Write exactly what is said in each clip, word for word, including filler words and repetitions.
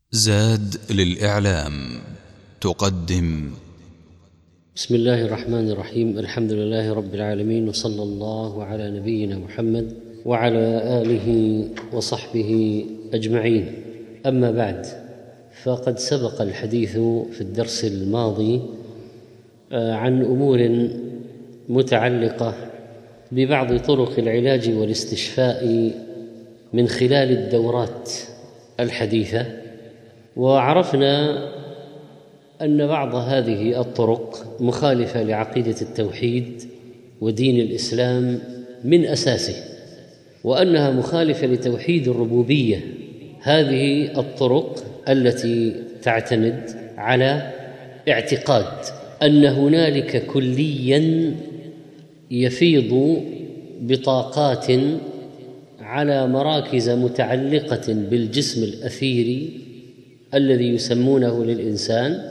زاد للإعلام تقدم. بسم الله الرحمن الرحيم. الحمد لله رب العالمين، وصلى الله على نبينا محمد وعلى آله وصحبه أجمعين. أما بعد، فقد سبق الحديث في الدرس الماضي عن أمور متعلقة ببعض طرق العلاج والاستشفاء من خلال الدورات الحديثة، وعرفنا أن بعض هذه الطرق مخالفة لعقيدة التوحيد ودين الإسلام من أساسه، وأنها مخالفة لتوحيد الربوبية. هذه الطرق التي تعتمد على اعتقاد أن هنالك كلياً يفيض بطاقات على مراكز متعلقة بالجسم الأثيري الذي يسمونه للإنسان،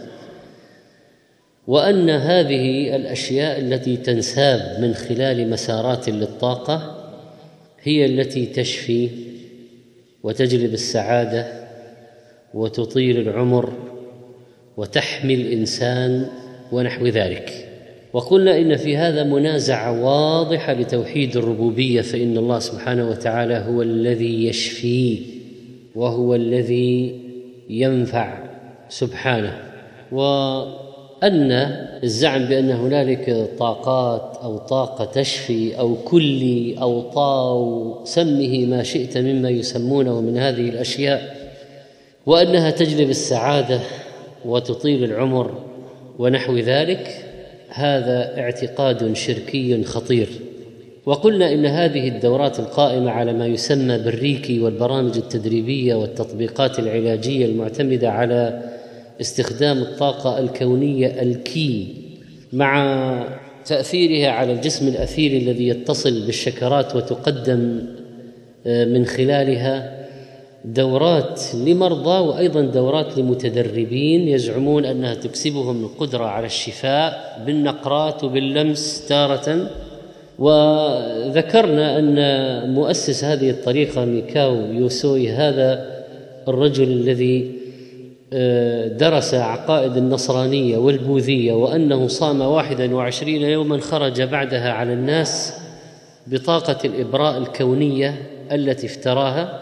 وأن هذه الأشياء التي تنساب من خلال مسارات للطاقة هي التي تشفي وتجلب السعادة وتطيل العمر وتحمي الإنسان ونحو ذلك. وقلنا إن في هذا منازعة واضحة لتوحيد الربوبية، فإن الله سبحانه وتعالى هو الذي يشفي وهو الذي ينفع سبحانه، وأن الزعم بأن هنالك طاقات أو طاقة تشفي أو كلي أو طاو، سمه ما شئت مما يسمونه من هذه الأشياء، وأنها تجلب السعادة وتطيل العمر ونحو ذلك، هذا اعتقاد شركي خطير. وقلنا إن هذه الدورات القائمة على ما يسمى بالريكي والبرامج التدريبية والتطبيقات العلاجية المعتمدة على استخدام الطاقة الكونية الكي مع تأثيرها على الجسم الأثيري الذي يتصل بالشكرات، وتقدم من خلالها دورات لمرضى وأيضا دورات لمتدربين يزعمون أنها تكسبهم القدرة على الشفاء بالنقرات وباللمس تارة. وذكرنا أن مؤسس هذه الطريقة ميكاو يوسوي، هذا الرجل الذي درس عقائد النصرانية والبوذية، وأنه صام واحدا وعشرين يوما خرج بعدها على الناس بطاقة الإبراء الكونية التي افتراها،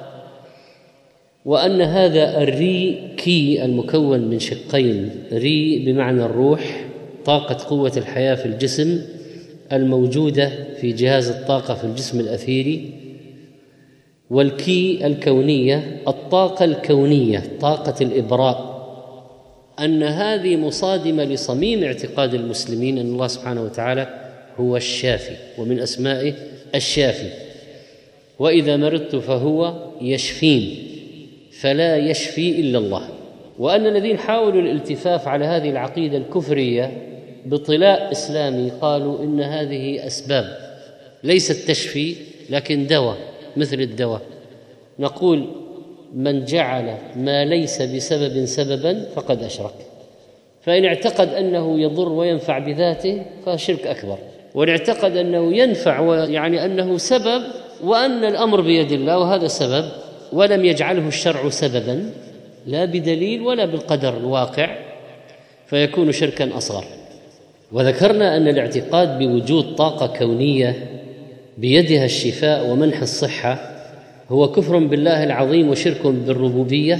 وأن هذا الري كي المكون من شقين، ري بمعنى الروح، طاقة قوة الحياة في الجسم الموجودة في جهاز الطاقة في الجسم الأثيري، والكي الكونية الطاقة الكونية طاقة الإبراء، أن هذه مصادمة لصميم اعتقاد المسلمين أن الله سبحانه وتعالى هو الشافي، ومن أسمائه الشافي، وإذا مرضت فهو يشفين، فلا يشفي إلا الله. وأن الذين حاولوا الالتفاف على هذه العقيدة الكفرية بطلاء إسلامي قالوا إن هذه أسباب ليست تشفي لكن دواء، مثل الدواء. نقول من جعل ما ليس بسبب سببا فقد أشرك، فإن اعتقد أنه يضر وينفع بذاته فشرك أكبر، وإن اعتقد أنه ينفع ويعني أنه سبب وأن الأمر بيد الله وهذا سبب، ولم يجعله الشرع سببا لا بدليل ولا بالقدر الواقع، فيكون شركا أصغر. وذكرنا أن الاعتقاد بوجود طاقة كونية بيدها الشفاء ومنح الصحة هو كفر بالله العظيم وشرك بالربوبية،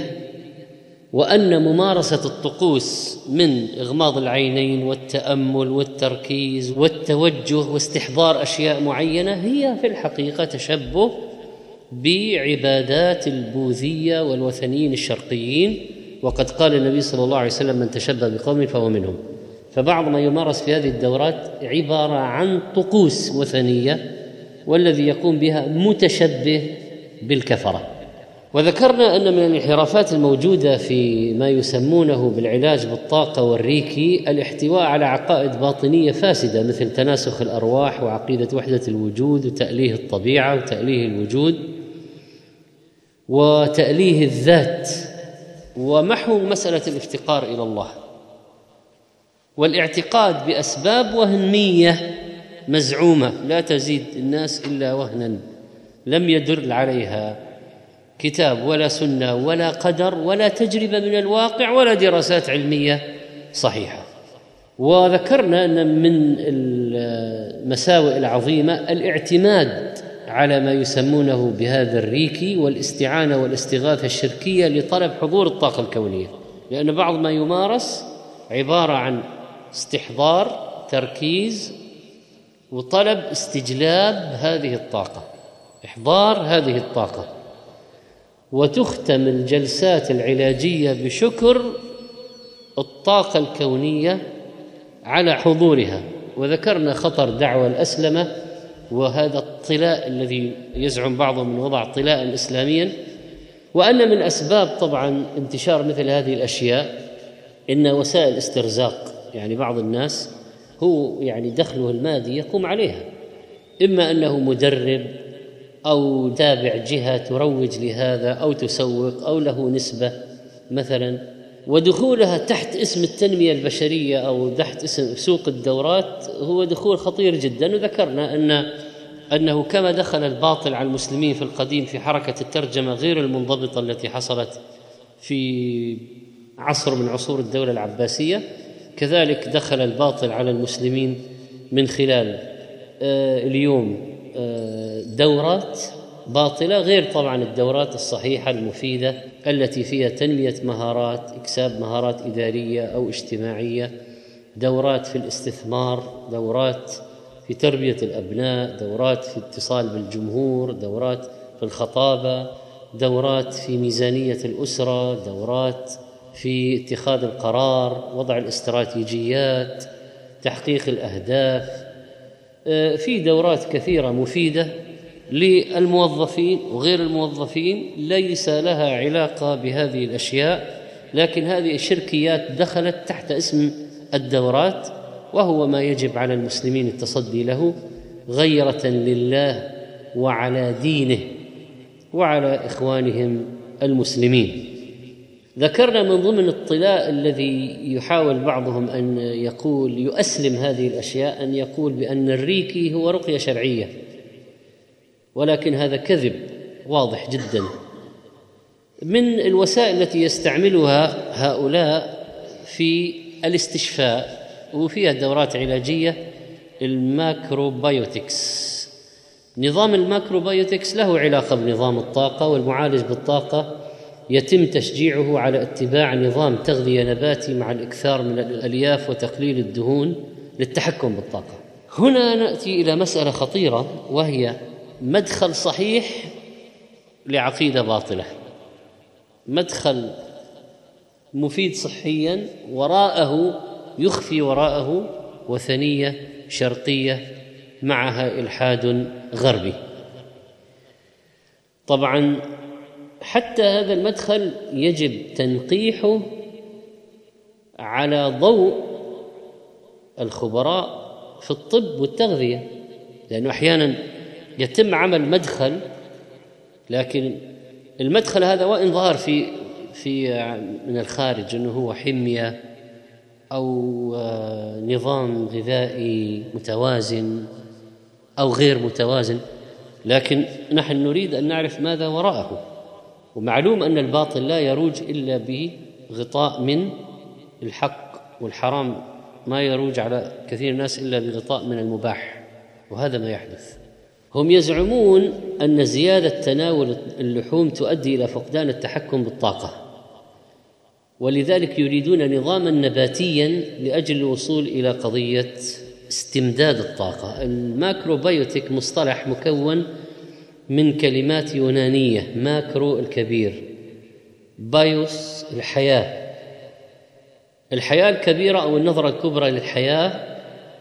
وأن ممارسة الطقوس من إغماض العينين والتأمل والتركيز والتوجه واستحضار أشياء معينة هي في الحقيقة تشبه بعبادات البوذية والوثنيين الشرقيين، وقد قال النبي صلى الله عليه وسلم من تشبه بقوم فهو منهم. فبعض ما يمارس في هذه الدورات عبارة عن طقوس وثنية، والذي يقوم بها متشبه بالكفرة. وذكرنا أن من الانحرافات الموجودة في ما يسمونه بالعلاج بالطاقة والريكي الاحتواء على عقائد باطنية فاسدة، مثل تناسخ الأرواح وعقيدة وحدة الوجود وتأليه الطبيعة وتأليه الوجود وتأليه الذات ومحو مسألة الافتقار إلى الله، والاعتقاد بأسباب وهمية مزعومة لا تزيد الناس إلا وهنا لم يدل عليها كتاب ولا سنة ولا قدر ولا تجربة من الواقع ولا دراسات علمية صحيحة. وذكرنا أن من المساوئ العظيمة الاعتماد على ما يسمونه بهذا الريكي والاستعانة والاستغاثة الشركية لطلب حضور الطاقة الكونية، لأن بعض ما يمارس عبارة عن استحضار، تركيز، وطلب استجلاب هذه الطاقة، إحضار هذه الطاقة. وتختم الجلسات العلاجية بشكر الطاقة الكونية على حضورها. وذكرنا خطر دعوى الأسلمة وهذا الطلاء الذي يزعم بعضهم من وضع طلاء إسلاميا، وأن من أسباب طبعا انتشار مثل هذه الأشياء إن وسائل استرزاق، يعني بعض الناس هو يعني دخله المادي يقوم عليها، إما أنه مدرب أو تابع جهة تروج لهذا أو تسوق أو له نسبة مثلا، ودخولها تحت اسم التنمية البشرية أو تحت اسم سوق الدورات هو دخول خطير جدا. وذكرنا أن أنه كما دخل الباطل على المسلمين في القديم في حركة الترجمة غير المنضبطة التي حصلت في عصر من عصور الدولة العباسية، كذلك دخل الباطل على المسلمين من خلال آه اليوم آه دورات باطلة، غير طبعا الدورات الصحيحة المفيدة التي فيها تنمية مهارات، إكساب مهارات إدارية أو اجتماعية، دورات في الاستثمار، دورات في تربية الأبناء، دورات في اتصال بالجمهور، دورات في الخطابة، دورات في ميزانية الأسرة، دورات في اتخاذ القرار، وضع الاستراتيجيات، تحقيق الأهداف. في دورات كثيرة مفيدة للموظفين وغير الموظفين ليس لها علاقة بهذه الأشياء، لكن هذه الشركيات دخلت تحت اسم الدورات، وهو ما يجب على المسلمين التصدي له غيرة لله وعلى دينه وعلى إخوانهم المسلمين. ذكرنا من ضمن الطلاء الذي يحاول بعضهم أن يقول يؤسلم هذه الأشياء أن يقول بأن الريكي هو رقية شرعية، ولكن هذا كذب واضح جدا. من الوسائل التي يستعملها هؤلاء في الاستشفاء وفيها دورات علاجية الماكروبيوتكس. نظام الماكروبيوتكس له علاقة بنظام الطاقة، والمعالج بالطاقة يتم تشجيعه على اتباع نظام تغذية نباتي مع الإكثار من الألياف وتقليل الدهون للتحكم بالطاقة. هنا نأتي إلى مسألة خطيرة، وهي مدخل صحيح لعقيدة باطلة، مدخل مفيد صحيا وراءه يخفي وراءه وثنية شرقية معها إلحاد غربي. طبعا حتى هذا المدخل يجب تنقيحه على ضوء الخبراء في الطب والتغذية، لأنه أحيانا يتم عمل مدخل، لكن المدخل هذا وإن ظهر في في من الخارج أنه هو حمية أو نظام غذائي متوازن أو غير متوازن، لكن نحن نريد أن نعرف ماذا وراءه. ومعلوم أن الباطل لا يروج إلا بغطاء من الحق، والحرام ما يروج على كثير الناس إلا بغطاء من المباح، وهذا ما يحدث. هم يزعمون أن زيادة تناول اللحوم تؤدي إلى فقدان التحكم بالطاقة، ولذلك يريدون نظاما نباتيا لأجل الوصول إلى قضية استمداد الطاقة. الماكروبيوتيك مصطلح مكون من كلمات يونانية، ماكرو الكبير، بايوس الحياة، الحياة الكبيرة أو النظرة الكبرى للحياة.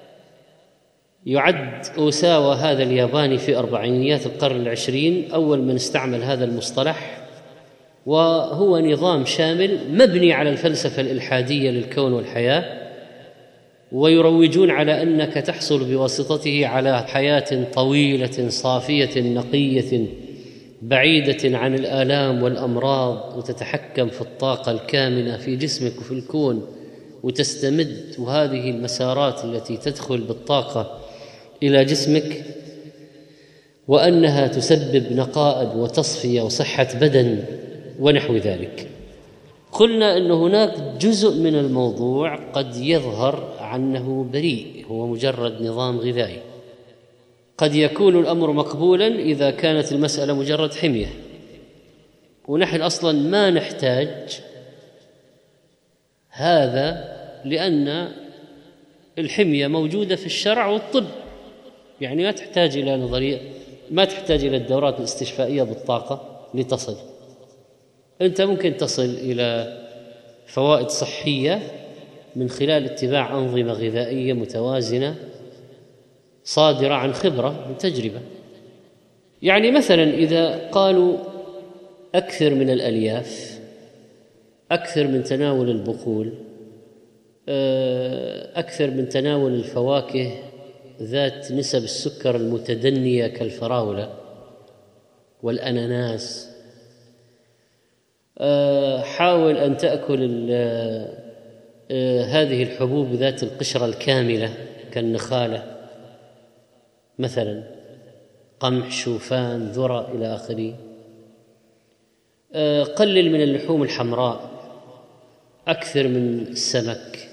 يعد أوساوا هذا الياباني في أربعينيات القرن العشرين أول من استعمل هذا المصطلح، وهو نظام شامل مبني على الفلسفة الإلحادية للكون والحياة، ويروجون على أنك تحصل بواسطته على حياة طويلة صافية نقية بعيدة عن الآلام والأمراض، وتتحكم في الطاقة الكامنة في جسمك وفي الكون وتستمد، وهذه المسارات التي تدخل بالطاقة إلى جسمك. وأنها تسبب نقاء وتصفية وصحة بدن ونحو ذلك. قلنا أن هناك جزء من الموضوع قد يظهر عنه بريء، هو مجرد نظام غذائي. قد يكون الأمر مقبولا إذا كانت المسألة مجرد حمية، ونحن أصلا ما نحتاج هذا، لأن الحمية موجودة في الشرع والطب، يعني ما تحتاج إلى نظرية، ما تحتاج إلى الدورات الاستشفائية بالطاقة لتصل. أنت ممكن تصل إلى فوائد صحية من خلال اتباع أنظمة غذائية متوازنة صادرة عن خبرة من تجربة. يعني مثلا إذا قالوا أكثر من الألياف، أكثر من تناول البقول، أكثر من تناول الفواكه ذات نسب السكر المتدنية كالفراولة والأناناس، حاول أن تأكل هذه الحبوب ذات القشرة الكاملة كالنخالة مثلا، قمح، شوفان، ذرة إلى آخره. قلل من اللحوم الحمراء، أكثر من السمك،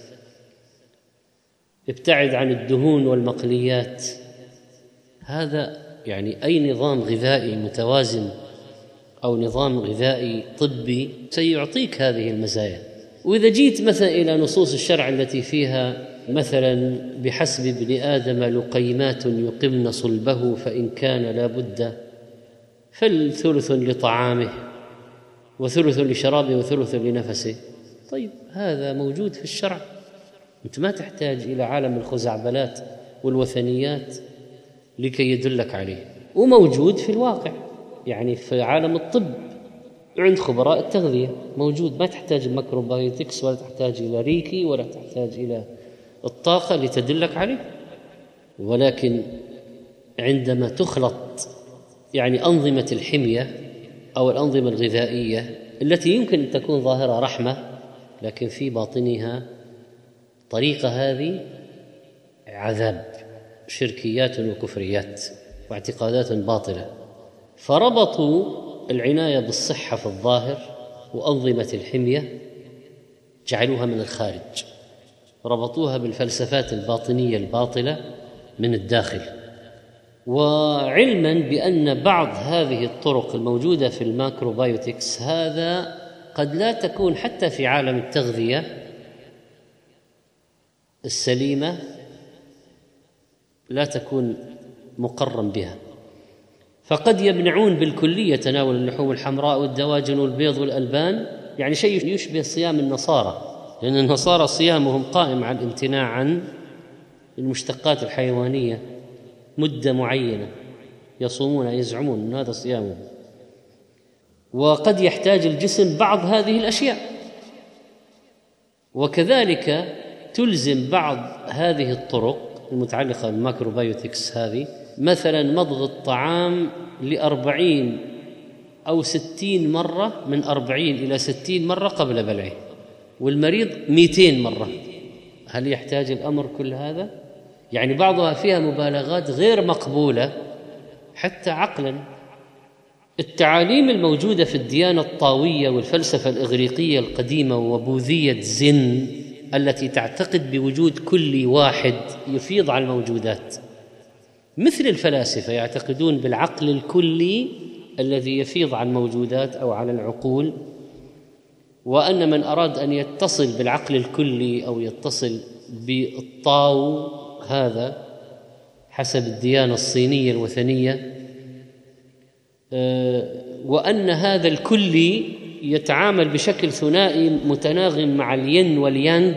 ابتعد عن الدهون والمقليات. هذا يعني أي نظام غذائي متوازن أو نظام غذائي طبي سيعطيك هذه المزايا. وإذا جيت مثلا إلى نصوص الشرع التي فيها مثلا بحسب ابن آدم لقيمات يقمن صلبه فإن كان لا بد فالثلث لطعامه وثلث لشرابه وثلث لنفسه. طيب هذا موجود في الشرع، أنت ما تحتاج إلى عالم الخزعبلات والوثنيات لكي يدلك عليه، وموجود في الواقع. يعني في عالم الطب عند خبراء التغذية موجود، ما تحتاج الميكروبايوتكس ولا تحتاج إلى ريكي ولا تحتاج إلى الطاقة لتدلك عليه. ولكن عندما تخلط يعني أنظمة الحمية أو الأنظمة الغذائية التي يمكن أن تكون ظاهرة رحمة، لكن في باطنها طريقة هذه عذاب، شركيات وكفريات واعتقادات باطلة. فربطوا العناية بالصحة في الظاهر وأنظمة الحمية جعلوها من الخارج، ربطوها بالفلسفات الباطنية الباطلة من الداخل. وعلما بأن بعض هذه الطرق الموجودة في الماكروبايوتكس هذا قد لا تكون حتى في عالم التغذية السليمة، لا تكون مقرا بها، فقد يمنعون بالكلية تناول اللحوم الحمراء والدواجن والبيض والألبان، يعني شيء يشبه صيام النصارى، لأن النصارى صيامهم قائم على الامتناع عن المشتقات الحيوانية مدة معينة، يصومون يزعمون أن هذا صيامهم. وقد يحتاج الجسم بعض هذه الأشياء، وكذلك تلزم بعض هذه الطرق المتعلقة بالماكروبايوتكس هذه مثلا مضغ الطعام لأربعين أو ستين مرة، من أربعين إلى ستين مرة قبل بلعه، والمريض مئتين مرة. هل يحتاج الأمر كل هذا؟ يعني بعضها فيها مبالغات غير مقبولة حتى عقلا. التعاليم الموجودة في الديانة الطاوية والفلسفة الإغريقية القديمة وبوذية زن التي تعتقد بوجود كل واحد يفيض على الموجودات، مثل الفلاسفة يعتقدون بالعقل الكلي الذي يفيض على الموجودات أو على العقول، وأن من أراد أن يتصل بالعقل الكلي أو يتصل بالطاو هذا حسب الديانة الصينية الوثنية، وأن هذا الكلي يتعامل بشكل ثنائي متناغم مع الين واليانغ،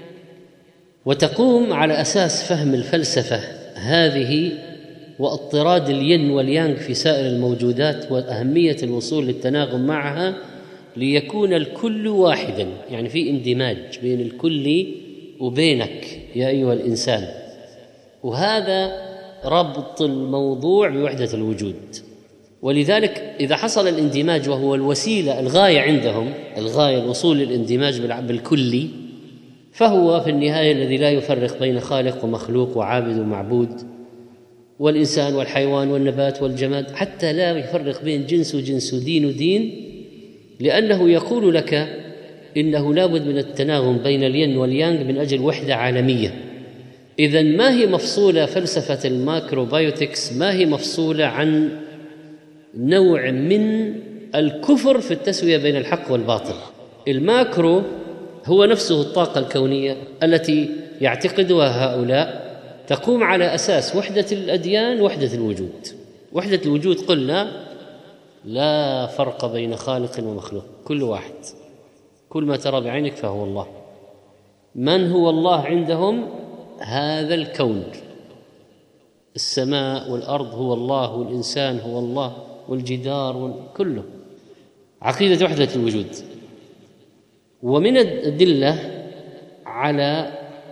وتقوم على أساس فهم الفلسفة هذه واضطراد الين واليانغ في سائر الموجودات وأهمية الوصول للتناغم معها ليكون الكل واحدا، يعني في اندماج بين الكل وبينك يا أيها الإنسان. وهذا ربط الموضوع بوحدة الوجود. ولذلك إذا حصل الاندماج وهو الوسيلة الغاية عندهم، الغاية الوصول للاندماج بالكلي، فهو في النهاية الذي لا يفرق بين خالق ومخلوق وعابد ومعبود والإنسان والحيوان والنبات والجماد، حتى لا يفرق بين جنس وجنس ودين ودين، لأنه يقول لك إنه لا بد من التناغم بين الين واليانغ من أجل وحدة عالمية. إذن ما هي مفصولة فلسفة الماكروبيوتكس، ما هي مفصولة عن نوع من الكفر في التسوية بين الحق والباطل. الماكرو هو نفسه الطاقة الكونية التي يعتقدها هؤلاء، تقوم على أساس وحدة الأديان، وحدة الوجود. وحدة الوجود قلنا لا فرق بين خالق ومخلوق، كل واحد، كل ما ترى بعينك فهو الله. من هو الله عندهم؟ هذا الكون، السماء والأرض هو الله، والإنسان هو الله، والجدار كله. عقيدة وحدة الوجود. ومن الأدلة على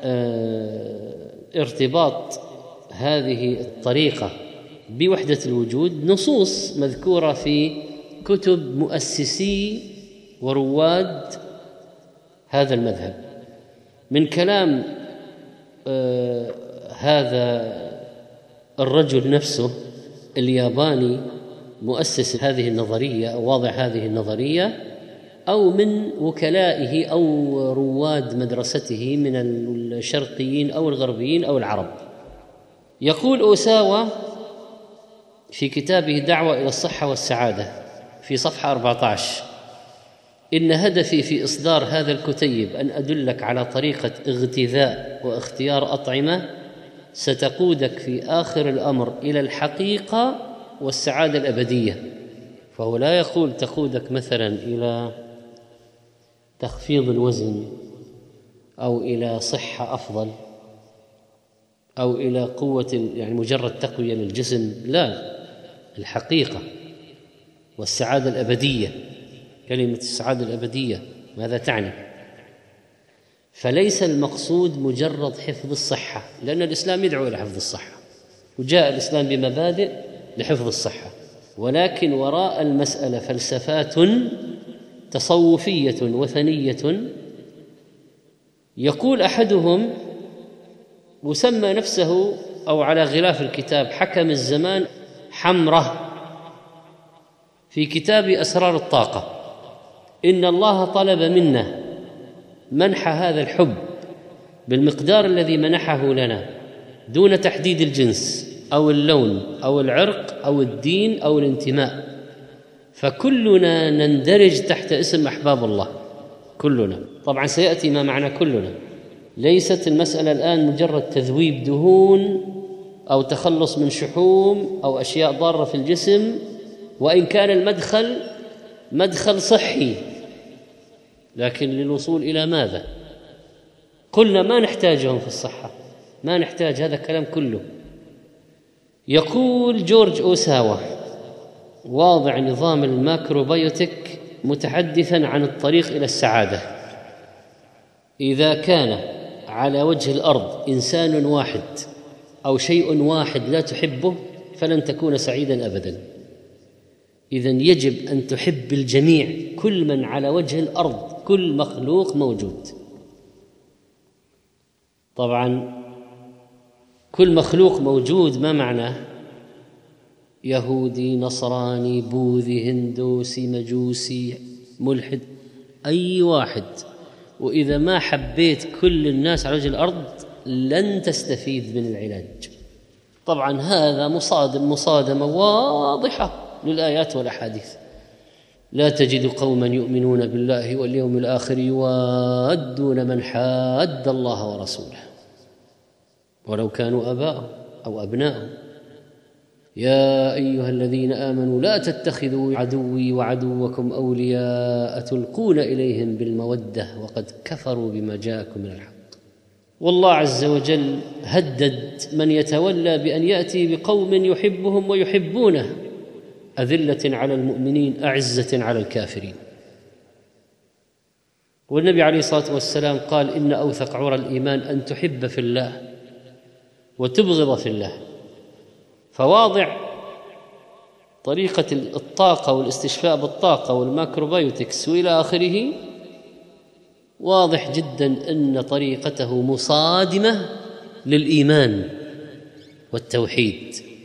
ارتباط هذه الطريقة بوحدة الوجود نصوص مذكورة في كتب مؤسسي ورواد هذا المذهب، من كلام آه هذا الرجل نفسه الياباني مؤسس هذه النظرية أو واضع هذه النظرية، أو من وكلائه أو رواد مدرسته من الشرقيين أو الغربيين أو العرب. يقول أوساوا في كتابه دعوة إلى الصحة والسعادة في صفحة أربعة عشر: إن هدفي في إصدار هذا الكتيب أن أدلك على طريقة اغتذاء واختيار أطعمة ستقودك في آخر الأمر إلى الحقيقة والسعادة الأبدية. فهو لا يقول تقودك مثلا إلى تخفيض الوزن أو إلى صحة أفضل أو إلى قوة يعني مجرد تقوية للجسم، لا، الحقيقة والسعادة الأبدية. كلمة السعادة الأبدية ماذا تعني؟ فليس المقصود مجرد حفظ الصحة، لأن الإسلام يدعو إلى حفظ الصحة، وجاء الإسلام بمبادئ لحفظ الصحة، ولكن وراء المسألة فلسفات تصوفية وثنية. يقول أحدهم وسمى نفسه أو على غلاف الكتاب حكم الزمان حمرة في كتاب أسرار الطاقة: إن الله طلب منا منح هذا الحب بالمقدار الذي منحه لنا دون تحديد الجنس أو اللون أو العرق أو الدين أو الانتماء، فكلنا نندرج تحت اسم أحباب الله، كلنا. طبعا سيأتي ما معنى كلنا. ليست المسألة الآن مجرد تذويب دهون أو تخلص من شحوم أو أشياء ضارة في الجسم، وإن كان المدخل مدخل صحي، لكن للوصول إلى ماذا؟ قلنا ما نحتاجهم في الصحة، ما نحتاج هذا الكلام كله. يقول جورج أوساوا واضع نظام الماكروبيوتيك متحدثا عن الطريق إلى السعادة: إذا كان على وجه الأرض إنسان واحد أو شيء واحد لا تحبه فلن تكون سعيدا أبدا. إذن يجب أن تحب الجميع، كل من على وجه الأرض، كل مخلوق موجود. طبعا كل مخلوق موجود ما معناه؟ يهودي، نصراني، بوذي، هندوسي، مجوسي، ملحد، أي واحد. وإذا ما حبيت كل الناس على وجه الأرض لن تستفيد من العلاج. طبعا هذا مصادم مصادمة واضحة للآيات والأحاديث: لا تجد قوما يؤمنون بالله واليوم الآخر يوادون من حاد الله ورسوله ولو كانوا آباءهم أو أبناءهم. يا أيها الذين آمنوا لا تتخذوا عدوي وعدوكم أولياء تلقون إليهم بالمودة وقد كفروا بما جاءكم من الحق. والله عز وجل هدد من يتولى بأن يأتي بقوم يحبهم ويحبونه: أذلة على المؤمنين أعزة على الكافرين. والنبي عليه الصلاة والسلام قال: إن أوثق عرى الإيمان أن تحب في الله وتبغض في الله. فواضع طريقة الطاقة والاستشفاء بالطاقة والماكروبيوتكس وإلى آخره واضح جدا أن طريقته مصادمة للإيمان والتوحيد.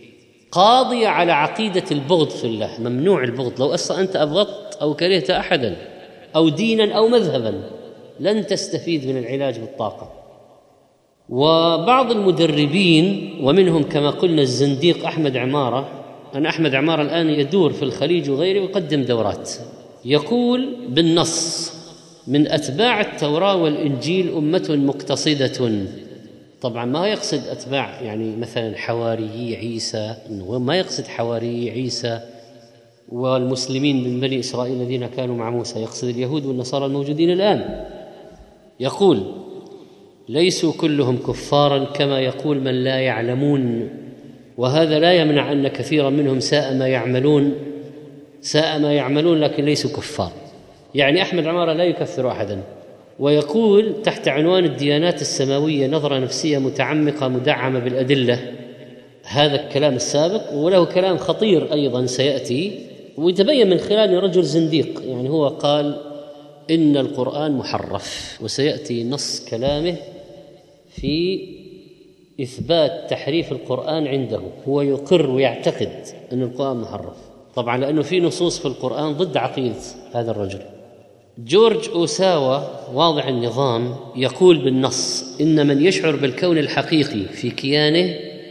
قاضية على عقيدة البغض في الله، ممنوع البغض. لو أصلا أنت أبغضت أو كرهت أحدا أو دينا أو مذهبا لن تستفيد من العلاج بالطاقة. وبعض المدربين ومنهم كما قلنا الزنديق أحمد عمارة، أنا أحمد عمارة الآن يدور في الخليج وغيره ويقدم دورات، يقول بالنص: من أتباع التوراة والإنجيل أمة مقتصدة. طبعا ما يقصد أتباع يعني مثلا حواريي عيسى، ما يقصد حواريي عيسى والمسلمين من بني إسرائيل الذين كانوا مع موسى، يقصد اليهود والنصارى الموجودين الآن. يقول: ليسوا كلهم كفارا كما يقول من لا يعلمون، وهذا لا يمنع أن كثيرا منهم ساء ما يعملون ساء ما يعملون لكن ليسوا كفار. يعني أحمد عمارة لا يكفر أحدا. ويقول تحت عنوان الديانات السماوية نظرة نفسية متعمقة مدعمة بالأدلة، هذا الكلام السابق، وله كلام خطير أيضا سيأتي ويتبين من خلاله رجل زنديق. يعني هو قال إن القرآن محرف، وسيأتي نص كلامه في إثبات تحريف القرآن عنده. هو يقر ويعتقد أن القرآن محرف، طبعا لأنه في نصوص في القرآن ضد عقيدة هذا الرجل. جورج أوساوا واضع النظام يقول بالنص: إن من يشعر بالكون الحقيقي في كيانه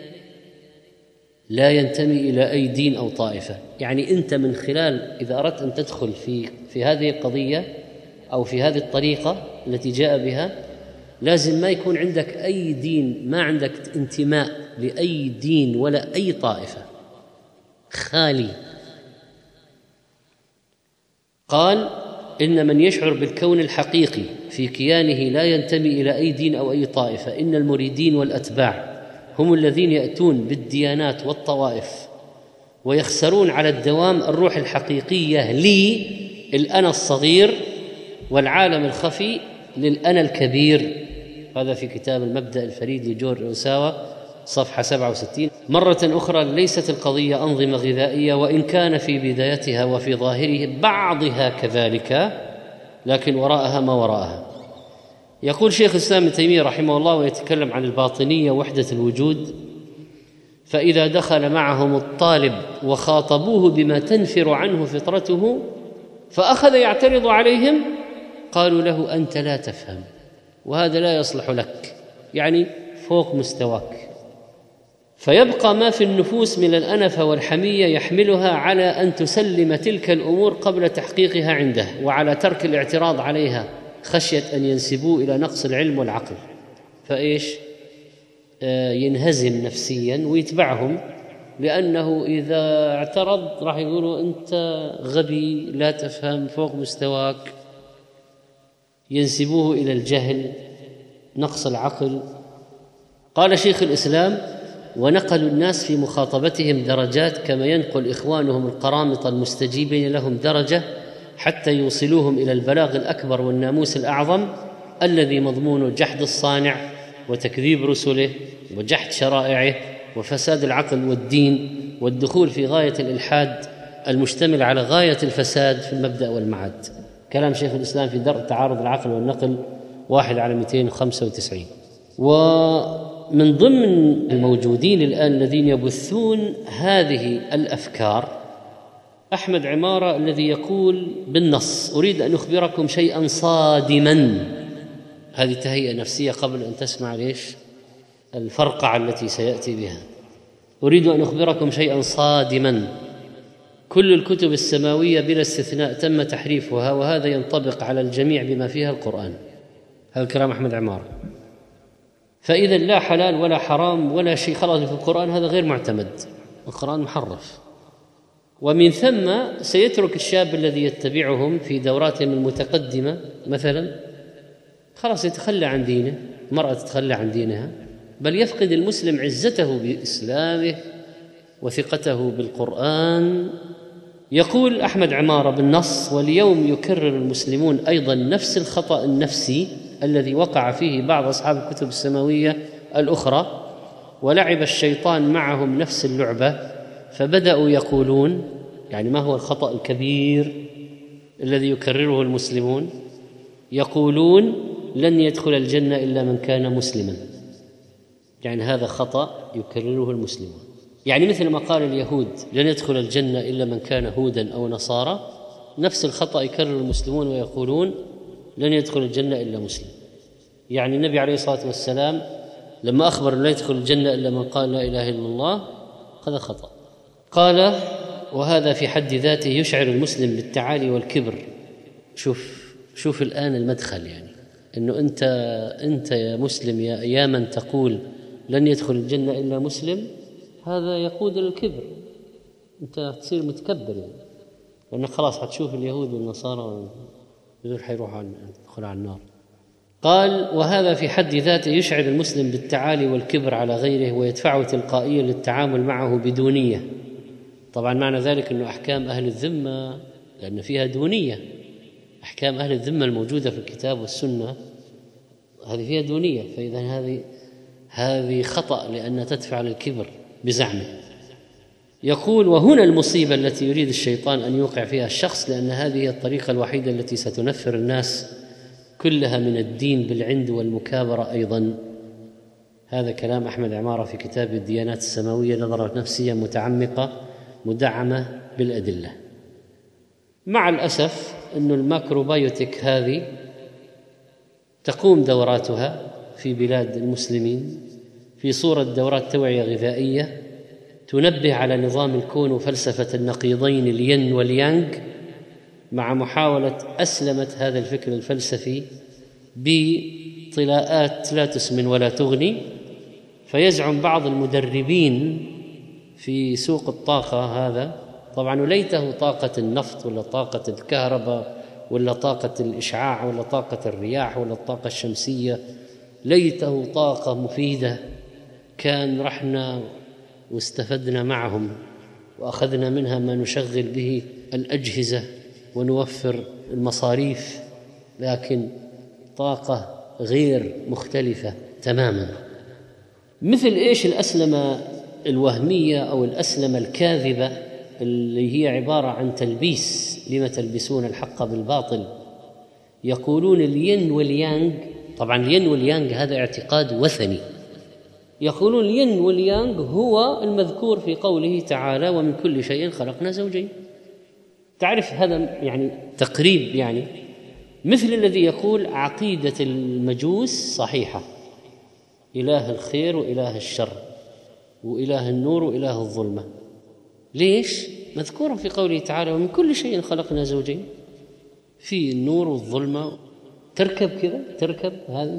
لا ينتمي إلى أي دين أو طائفة. يعني أنت من خلال إذا أردت أن تدخل في في هذه القضية أو في هذه الطريقة التي جاء بها، لازم ما يكون عندك أي دين، ما عندك انتماء لأي دين ولا أي طائفة، خالي. قال: إن من يشعر بالكون الحقيقي في كيانه لا ينتمي إلى أي دين أو أي طائفة. إن المريدين والأتباع هم الذين يأتون بالديانات والطوائف ويخسرون على الدوام الروح الحقيقية لي الأنا الصغير، والعالم الخفي للأنا الكبير. هذا في كتاب المبدأ الفريد لجورج أوساوا صفحة سبعة وستين. مرة أخرى: ليست القضية أنظمة غذائية، وإن كان في بدايتها وفي ظاهره بعضها كذلك، لكن وراءها ما وراءها. يقول شيخ الإسلام ابن تيمية رحمه الله ويتكلم عن الباطنية وحدة الوجود: فإذا دخل معهم الطالب وخاطبوه بما تنفر عنه فطرته فأخذ يعترض عليهم، قالوا له: أنت لا تفهم، وهذا لا يصلح لك، يعني فوق مستواك. فيبقى ما في النفوس من الأنفة والحمية يحملها على أن تسلم تلك الأمور قبل تحقيقها عنده، وعلى ترك الاعتراض عليها خشية أن ينسبوه إلى نقص العلم والعقل. فإيش؟ آه ينهزم نفسيا ويتبعهم، لأنه إذا اعترض راح يقولوا أنت غبي، لا تفهم، فوق مستواك، ينسبوه إلى الجهل، نقص العقل. قال شيخ الإسلام: ونقلوا الناس في مخاطبتهم درجات كما ينقل إخوانهم القرامطة المستجيبين لهم درجة، حتى يوصلوهم إلى البلاغ الأكبر والناموس الأعظم الذي مضمون جحد الصانع وتكذيب رسله وجحد شرائعه وفساد العقل والدين والدخول في غاية الإلحاد المشتمل على غاية الفساد في المبدأ والمعاد. كلام شيخ الإسلام في درء تعارض العقل والنقل واحد على مئتين وخمسة وتسعين. ومن ضمن الموجودين الآن الذين يبثون هذه الأفكار أحمد عمارة الذي يقول بالنص: أريد أن أخبركم شيئا صادما. هذه تهيئة نفسية قبل أن تسمع ليش الفرقعة التي سيأتي بها. أريد أن أخبركم شيئا صادما: كل الكتب السماوية بلا استثناء تم تحريفها، وهذا ينطبق على الجميع بما فيها القرآن. هذا كلام أحمد عمارة. فإذا لا حلال ولا حرام ولا شيء خلاص في القرآن، هذا غير معتمد، القرآن محرف. ومن ثم سيترك الشاب الذي يتبعهم في دوراتهم المتقدمة مثلا، خلاص يتخلى عن دينه، المرأة تتخلى عن دينها، بل يفقد المسلم عزته بإسلامه وثقته بالقرآن. يقول أحمد عمارة بالنص: واليوم يكرر المسلمون أيضا نفس الخطأ النفسي الذي وقع فيه بعض أصحاب الكتب السماوية الأخرى، ولعب الشيطان معهم نفس اللعبة، فبدأوا يقولون، يعني ما هو الخطأ الكبير الذي يكرره المسلمون؟ يقولون لن يدخل الجنة إلا من كان مسلما. يعني هذا خطأ يكرره المسلمون. يعني مثل ما قال اليهود لن يدخل الجنة إلا من كان هودا أو نصارى، نفس الخطأ يكرر المسلمون ويقولون لن يدخل الجنة إلا مسلم. يعني النبي عليه الصلاة والسلام لما أخبر لا يدخل الجنة إلا من قال لا إله إلا الله هذا خطأ. قال وهذا في حد ذاته يشعر المسلم بالتعالي والكبر. شوف شوف الآن المدخل، يعني إنه أنت أنت يا مسلم يا, يا من تقول لن يدخل الجنة إلا مسلم، هذا يقود للكبر، أنت تصير متكبر، يعني لأنك خلاص حتشوف اليهود والنصارى يقول حيروحوا يدخلوا على النار. قال وهذا في حد ذاته يشعر المسلم بالتعالي والكبر على غيره ويدفعه تلقائيا للتعامل معه بدونية. طبعا معنى ذلك أنه أحكام أهل الذمة لأن فيها دونية، أحكام أهل الذمة الموجودة في الكتاب والسنة هذه فيها دونية، فإذا هذه هذه خطأ لأن تدفع للكبر بزعمه. يقول وهنا المصيبة التي يريد الشيطان أن يوقع فيها الشخص، لأن هذه هي الطريقة الوحيدة التي ستنفر الناس كلها من الدين بالعند والمكابرة أيضا. هذا كلام أحمد عمارة في كتاب الديانات السماوية، نظرة نفسية متعمقة مدعمة بالأدلة. مع الأسف أن الماكروبيوتيك هذه تقوم دوراتها في بلاد المسلمين في صورة دورات توعية غذائية تنبه على نظام الكون وفلسفة النقيضين الين واليانغ، مع محاولة أسلمة هذا الفكر الفلسفي بطلاءات لا تسمن ولا تغني. فيزعم بعض المدربين في سوق الطاقة هذا، طبعا وليته طاقة النفط ولا طاقة الكهرباء ولا طاقة الإشعاع ولا طاقة الرياح ولا الطاقة الشمسية، ليته طاقة مفيدة كان رحنا واستفدنا معهم وأخذنا منها ما نشغل به الأجهزة ونوفر المصاريف، لكن طاقة غير مختلفة تماما. مثل إيش الأسلمة الوهمية أو الأسلمة الكاذبة اللي هي عبارة عن تلبيس، لما تلبسون الحق بالباطل. يقولون الين واليانغ، طبعا الين واليانغ هذا اعتقاد وثني. يقولون الين واليانغ هو المذكور في قوله تعالى ومن كل شيء خلقنا زوجين. تعرف هذا يعني تقريب، يعني مثل الذي يقول عقيدة المجوس صحيحة، إله الخير وإله الشر وإله النور وإله الظلمة. ليش؟ مذكورا في قوله تعالى ومن كل شيء خلقنا زوجين، في النور والظلمة. تركب كذا، تركب هذه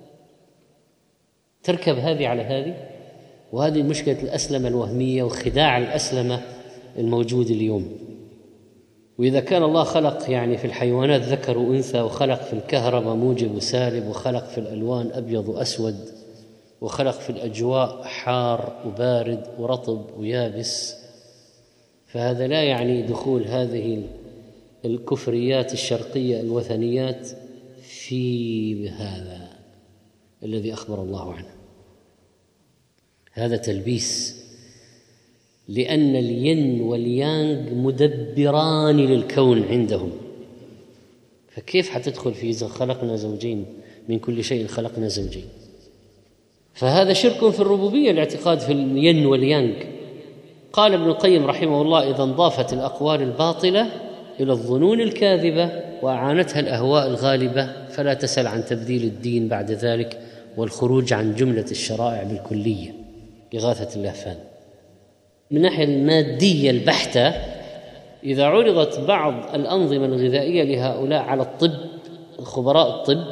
تركب هذه على هذه، وهذه مشكلة الأسلمة الوهمية وخداع الأسلمة الموجود اليوم. وإذا كان الله خلق يعني في الحيوانات ذكر وأنثى، وخلق في الكهرباء موجب وسالب، وخلق في الألوان أبيض وأسود، وخلق في الأجواء حار وبارد ورطب ويابس، فهذا لا يعني دخول هذه الكفريات الشرقية الوثنيات في هذا الذي أخبر الله عنه. هذا تلبيس، لأن الين واليانغ مدبران للكون عندهم، فكيف حتدخل في إذا خلقنا زوجين من كل شيء خلقنا زوجين؟ فهذا شرك في الربوبية، الاعتقاد في الين واليانغ. قال ابن القيم رحمه الله إذا انضافت الأقوال الباطلة إلى الظنون الكاذبة وأعانتها الأهواء الغالبة فلا تسل عن تبديل الدين بعد ذلك والخروج عن جملة الشرائع بالكلية. إغاثة اللهفان. من الناحية المادية البحتة، إذا عرضت بعض الأنظمة الغذائية لهؤلاء على الطب، خبراء الطب،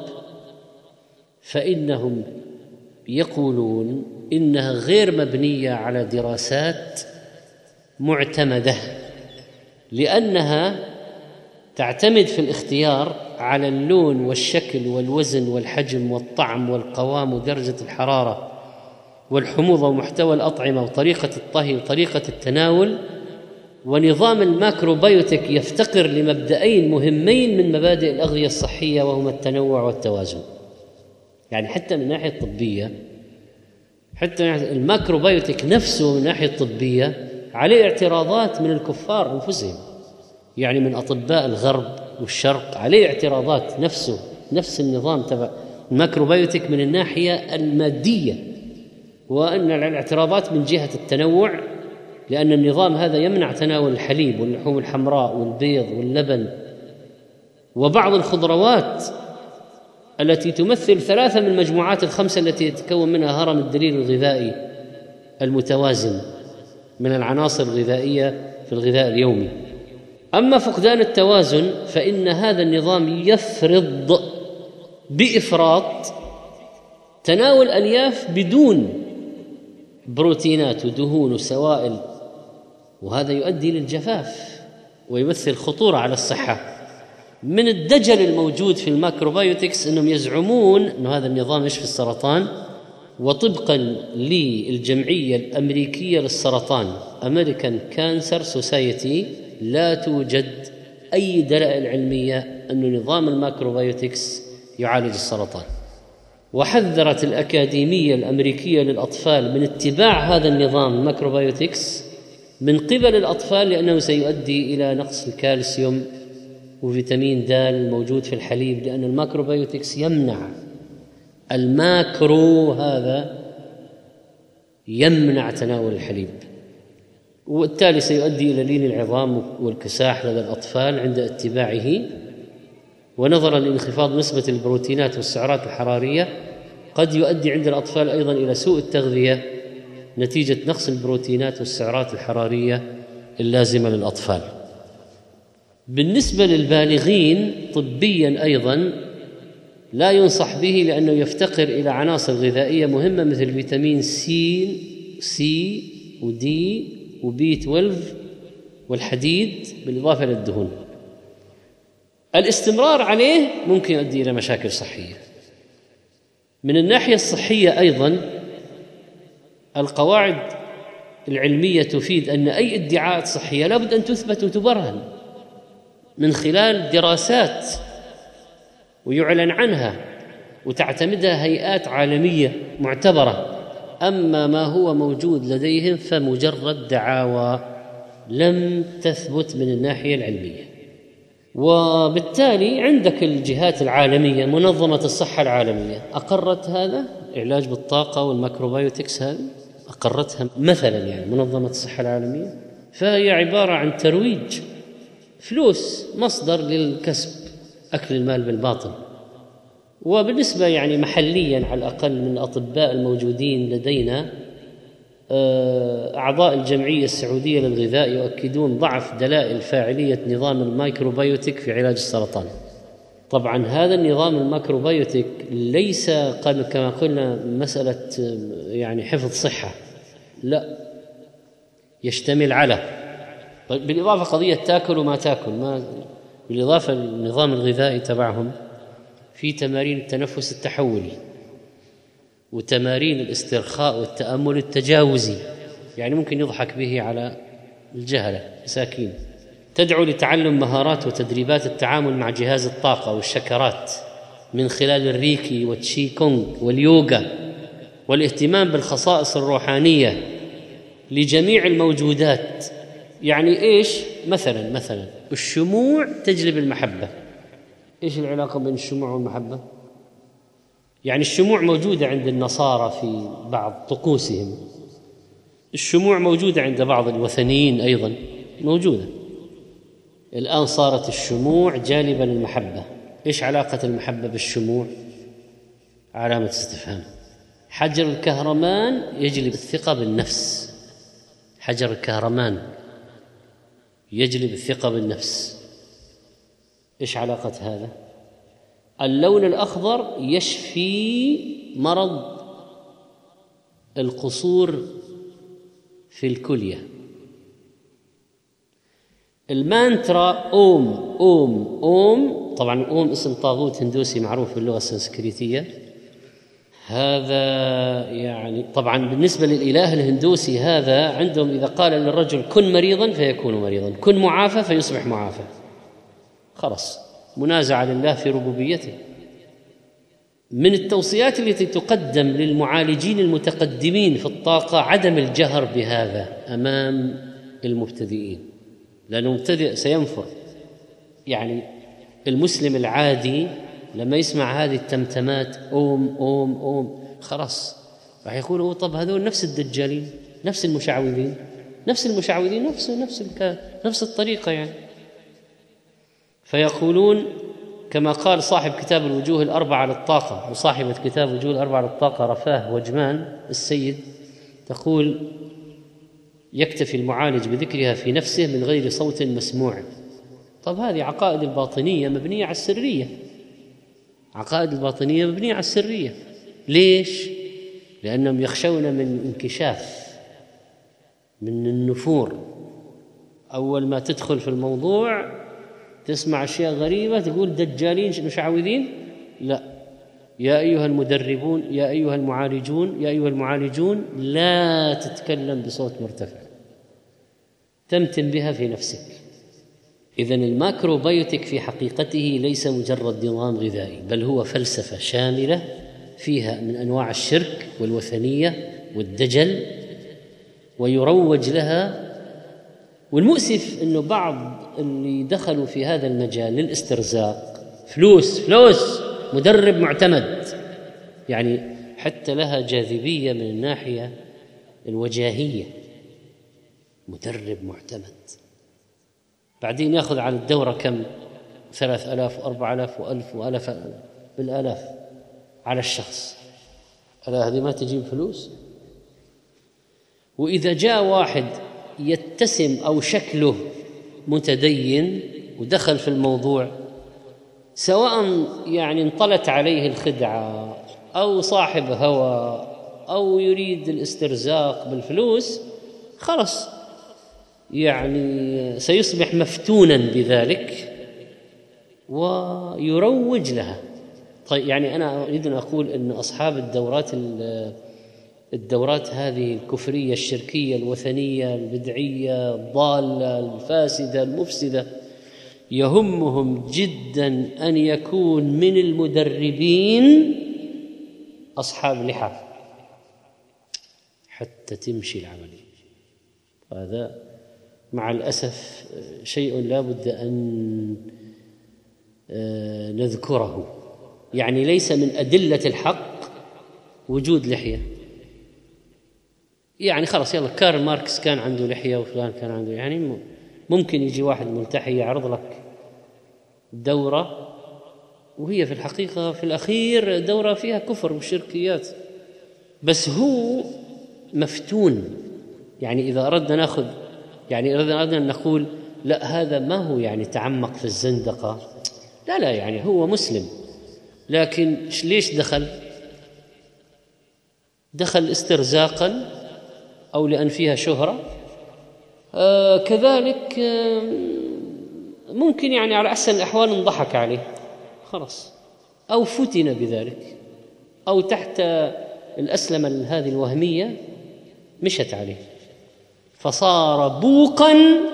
فإنهم يقولون إنها غير مبنية على دراسات معتمدة، لأنها تعتمد في الاختيار على اللون والشكل والوزن والحجم والطعم والقوام ودرجة الحرارة والحموضة ومحتوى الأطعمة وطريقة الطهي وطريقة التناول. ونظام الماكروبيوتيك يفتقر لمبدأين مهمين من مبادئ الأغذية الصحية، وهما التنوع والتوازن. يعني حتى من ناحية طبية، حتى الماكروبيوتيك نفسه من ناحية طبية عليه اعتراضات من الكفار أنفسهم، يعني من أطباء الغرب والشرق عليه اعتراضات نفسه، نفس النظام تبع الماكروبيوتيك من الناحية المادية، وأن الاعتراضات من جهة التنوع لأن النظام هذا يمنع تناول الحليب واللحوم الحمراء والبيض واللبن وبعض الخضروات التي تمثل ثلاثة من المجموعات الخمسة التي يتكون منها هرم الدليل الغذائي المتوازن من العناصر الغذائية في الغذاء اليومي. أما فقدان التوازن فإن هذا النظام يفرض بإفراط تناول ألياف بدون بروتينات ودهون وسوائل، وهذا يؤدي للجفاف ويمثل خطورة على الصحة. من الدجل الموجود في الماكروبايوتكس أنهم يزعمون أن هذا النظام يشفي السرطان، وطبقا للجمعية الأمريكية للسرطان American Cancer Society لا توجد أي دلائل علمية أن نظام الماكروبايوتكس يعالج السرطان. وحذرت الأكاديمية الأمريكية للأطفال من اتباع هذا النظام الماكروبايوتكس من قبل الأطفال، لأنه سيؤدي إلى نقص الكالسيوم وفيتامين د الموجود في الحليب، لأن الماكروبايوتكس يمنع الماكرو هذا يمنع تناول الحليب، وبالتالي سيؤدي إلى لين العظام والكساح لدى الأطفال عند اتباعه. ونظرا لانخفاض نسبة البروتينات والسعرات الحرارية قد يؤدي عند الأطفال أيضا إلى سوء التغذية نتيجة نقص البروتينات والسعرات الحرارية اللازمة للأطفال. بالنسبة للبالغين طبيا أيضا لا ينصح به، لأنه يفتقر إلى عناصر غذائية مهمة مثل فيتامين سي سي ودي وبي اثنا عشر والحديد بالإضافة للدهون. الاستمرار عليه ممكن يؤدي إلى مشاكل صحية. من الناحية الصحية أيضا القواعد العلمية تفيد أن أي ادعاءات صحية لا بد أن تثبت وتبرهن من خلال دراسات ويعلن عنها وتعتمدها هيئات عالمية معتبرة. أما ما هو موجود لديهم فمجرد دعاوى لم تثبت من الناحية العلمية. وبالتالي عندك الجهات العالمية، منظمة الصحة العالمية أقرت هذا العلاج بالطاقة والماكروبايوتكس، هذه أقرتها مثلا يعني منظمة الصحة العالمية، فهي عبارة عن ترويج فلوس، مصدر للكسب، أكل المال بالباطل. وبالنسبة يعني محليا على الأقل من الأطباء الموجودين لدينا أعضاء الجمعية السعودية للغذاء يؤكدون ضعف دلائل فاعلية نظام المايكروبيوتيك في علاج السرطان. طبعا هذا النظام الماكروبيوتيك ليس كما قلنا مسألة يعني حفظ صحة، لا، يشتمل على بالإضافة قضية تاكل وما تاكل، ما بالإضافة للنظام الغذائي تبعهم في تمارين التنفس التحولي وتمارين الاسترخاء والتأمل التجاوزي، يعني ممكن يضحك به على الجهلة مساكين، تدعو لتعلم مهارات وتدريبات التعامل مع جهاز الطاقة والشكرات من خلال الريكي والتشي كونغ واليوغا، والاهتمام بالخصائص الروحانية لجميع الموجودات. يعني إيش؟ مثلا مثلا الشموع تجلب المحبة. إيش العلاقة بين الشموع والمحبة؟ يعني الشموع موجودة عند النصارى في بعض طقوسهم، الشموع موجودة عند بعض الوثنيين أيضا موجودة. الآن صارت الشموع جالبة للمحبة. إيش علاقة المحبة بالشموع؟ علامة استفهام. حجر الكهرمان يجلب الثقة بالنفس، حجر الكهرمان يجلب الثقة بالنفس. إيش علاقة هذا؟ اللون الأخضر يشفي مرض القصور في الكلية. المانترا أوم أوم أوم، طبعا أوم اسم طاغوت هندوسي معروف باللغة السنسكريتية، هذا يعني طبعا بالنسبة للإله الهندوسي هذا عندهم إذا قال للرجل كن مريضا فيكون مريضا، كن معافى فيصبح معافى، خلاص منازعة لله في ربوبيته. من التوصيات التي تقدم للمعالجين المتقدمين في الطاقة عدم الجهر بهذا أمام المبتدئين، لأنه المبتدئ سينفر. يعني المسلم العادي لما يسمع هذه التمتمات أوم أوم أوم خلاص راح يقول هو طب هذول نفس الدجالين، نفس المشعوذين، نفس المشعوذين نفس نفس نفس الطريقة يعني. فيقولون كما قال صاحب كتاب الوجوه الأربعة للطاقة وصاحبة كتاب الوجوه الأربعة للطاقة رفاه وجمان السيد، تقول يكتفي المعالج بذكرها في نفسه من غير صوت مسموع. طب هذه عقائد الباطنية مبنية على السرية، عقائد الباطنية مبنية على السرية. ليش؟ لأنهم يخشون من انكشاف، من النفور. أول ما تدخل في الموضوع تسمع أشياء غريبة تقول دجالين مشعوذين. لا، يا أيها المدربون، يا أيها المعالجون، يا أيها المعالجون لا تتكلم بصوت مرتفع، تمتن بها في نفسك. إذن الماكروبيوتيك في حقيقته ليس مجرد نظام غذائي، بل هو فلسفة شاملة فيها من أنواع الشرك والوثنية والدجل، ويروج لها. والمؤسف أنه بعض اللي دخلوا في هذا المجال للاسترزاق، فلوس فلوس مدرب معتمد، يعني حتى لها جاذبية من الناحية الوجاهية، مدرب معتمد. بعدين يأخذ على الدورة كم؟ ثلاث ألاف وأربع ألاف وألف وألف بالآلاف على الشخص. ألا هذه ما تجيب فلوس؟ وإذا جاء واحد يتسم أو شكله متدين ودخل في الموضوع، سواء يعني انطلت عليه الخدعة أو صاحب هوى أو يريد الاسترزاق بالفلوس، خلص يعني سيصبح مفتونا بذلك ويروج لها. طيب يعني أنا أريد أن أقول أن أصحاب الدورات الدورات هذه الكفرية الشركية الوثنية البدعية الضالة الفاسدة المفسدة يهمهم جدا أن يكون من المدربين أصحاب لحى حتى تمشي العملية. هذا مع الأسف شيء لا بد أن نذكره. يعني ليس من أدلة الحق وجود لحية. يعني خلاص يلا كارل ماركس كان عنده لحية وفلان كان عنده، يعني ممكن يجي واحد ملتحي يعرض لك دورة وهي في الحقيقة في الأخير دورة فيها كفر وشركيات، بس هو مفتون. يعني إذا أردنا نأخذ يعني إذا أردنا نقول لا هذا ما هو يعني تعمق في الزندقة، لا لا يعني هو مسلم، لكن ليش دخل؟ دخل استرزاقا أو لأن فيها شهرة. آه كذلك آه ممكن يعني على أحسن الأحوال انضحك عليه خلاص، أو فتن بذلك، أو تحت الأسلمة هذه الوهمية مشت عليه فصار بوقا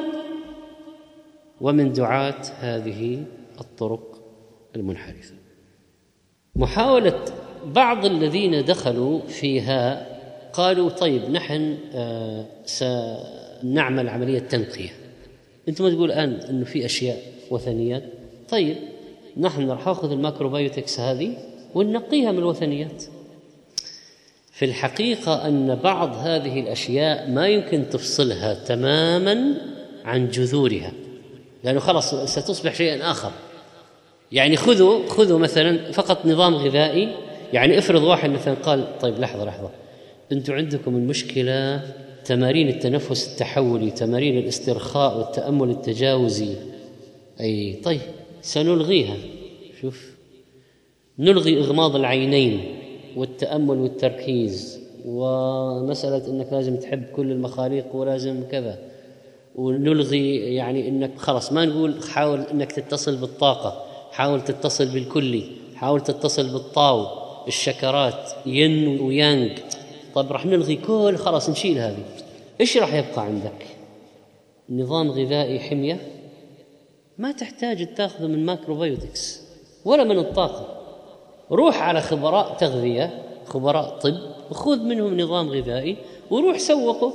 ومن دعاة هذه الطرق المنحرفة. محاولة بعض الذين دخلوا فيها قالوا طيب نحن آه سنعمل عملية تنقية. أنتم تقول الآن أنه في أشياء وثنيات، طيب نحن راح نأخذ الماكروبيوتكس هذه وننقيها من الوثنيات. في الحقيقة أن بعض هذه الأشياء ما يمكن تفصلها تماما عن جذورها، لأنه خلاص ستصبح شيئا آخر. يعني خذوا خذوا مثلا فقط نظام غذائي، يعني افرض واحد مثلا قال طيب لحظة لحظة أنتم عندكم المشكلة تمارين التنفس التحولي، تمارين الاسترخاء والتأمل التجاوزي، أي طيب سنلغيها. شوف، نلغي إغماض العينين والتأمل والتركيز، ومسألة أنك لازم تحب كل المخاليق ولازم كذا، ونلغي يعني أنك خلاص ما نقول حاول أنك تتصل بالطاقة، حاول تتصل بالكلي، حاول تتصل بالطاو الشكرات ين ويانج. طيب راح نلغي كل خلاص نشيل هذه، إيش راح يبقى عندك؟ نظام غذائي حمية ما تحتاج تاخذه من ماكروبيوتكس ولا من الطاقة. روح على خبراء تغذية، خبراء طب، وخذ منهم نظام غذائي وروح سوقه.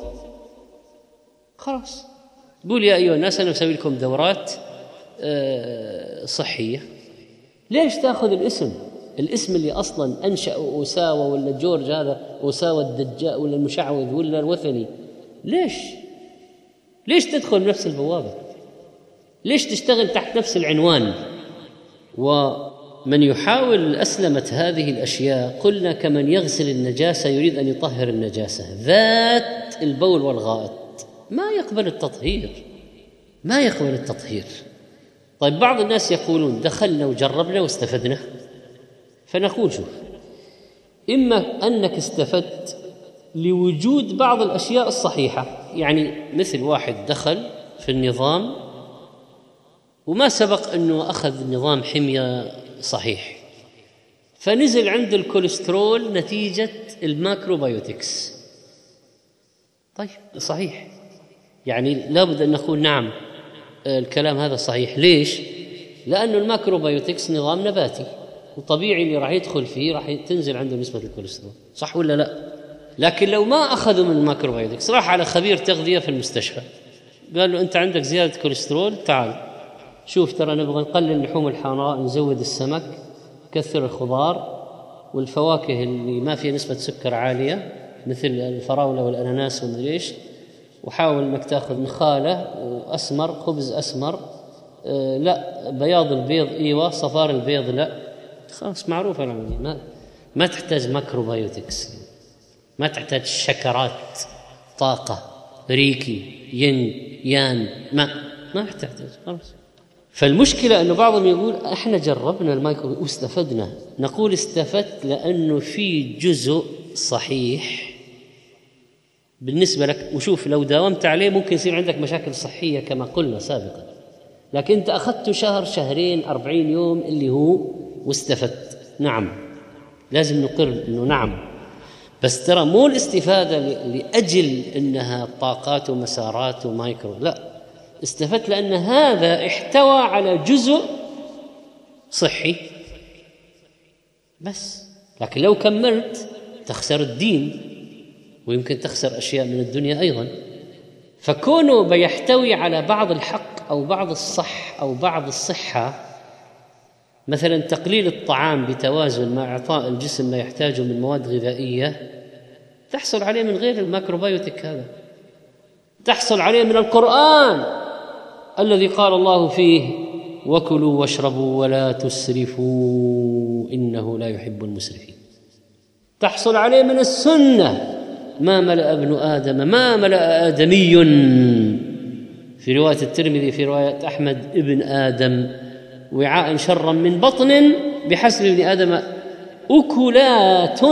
خلاص قول يا أيها الناس أنا أسوي لكم دورات صحية. ليش تأخذ الاسم الاسم اللي أصلا أنشأ أوساوى ولا جورج هذا أوساوى الدجال ولا المشعوذ ولا الوثني؟ ليش؟ ليش تدخل نفس البوابة؟ ليش تشتغل تحت نفس العنوان؟ ومن يحاول أسلمة هذه الأشياء قلنا كمن يغسل النجاسة يريد أن يطهر النجاسة، ذات البول والغائط ما يقبل التطهير، ما يقبل التطهير. طيب بعض الناس يقولون دخلنا وجربنا واستفدنا، فنقول شوف، إما أنك استفدت لوجود بعض الأشياء الصحيحة، يعني مثل واحد دخل في النظام وما سبق أنه أخذ نظام حمية صحيح، فنزل عنده الكوليسترول نتيجة الماكروبيوتكس. طيب صحيح، يعني لابد أن نقول نعم الكلام هذا صحيح. ليش؟ لأنه الماكروبيوتكس نظام نباتي وطبيعي اللي راح يدخل فيه راح تنزل عنده نسبة الكوليسترول، صح ولا لا؟ لكن لو ما أخذوا من الماكروبيوتكس، راح على خبير تغذية في المستشفى قال له أنت عندك زيادة كوليسترول، تعال شوف ترى نبغى نقلل اللحوم الحمراء، نزود السمك، كثر الخضار والفواكه اللي ما فيها نسبة سكر عالية مثل الفراولة والأناناس والمليش، وحاول انك تاخذ نخاله واسمر، خبز اسمر، آه لا بياض البيض ايوه، صفار البيض لا، خلاص معروفه العمليه. ما ما تحتاج ماكروبيوتكس، ما تحتاج شكرات، طاقه، ريكي، ين يان، ما ما تحتاج خلاص. فالمشكله انه بعضهم يقول احنا جربنا المايكرو واستفدنا، نقول استفدت لانه في جزء صحيح بالنسبة لك، وشوف لو داومت عليه ممكن يصير عندك مشاكل صحية كما قلنا سابقا، لكن أنت أخذت شهر شهرين أربعين يوم اللي هو واستفدت. نعم لازم نقر إنه نعم، بس ترى مو الاستفادة لأجل إنها طاقات ومسارات ومايكرو، لا، استفدت لأن هذا احتوى على جزء صحي بس. لكن لو كملت تخسر الدين ويمكن تخسر أشياء من الدنيا أيضا. فكونه بيحتوي على بعض الحق أو بعض الصح أو بعض الصحة، مثلا تقليل الطعام بتوازن مع إعطاء الجسم ما يحتاجه من مواد غذائية، تحصل عليه من غير الماكروبيوتيك هذا، تحصل عليه من القرآن الذي قال الله فيه وكلوا واشربوا ولا تسرفوا إنه لا يحب المسرفين، تحصل عليه من السنة ما ملأ ابن آدم ما ملأ آدمي، في رواية الترمذي في رواية أحمد ابن آدم وعاء شرا من بطن بحسب ابن آدم أكلات،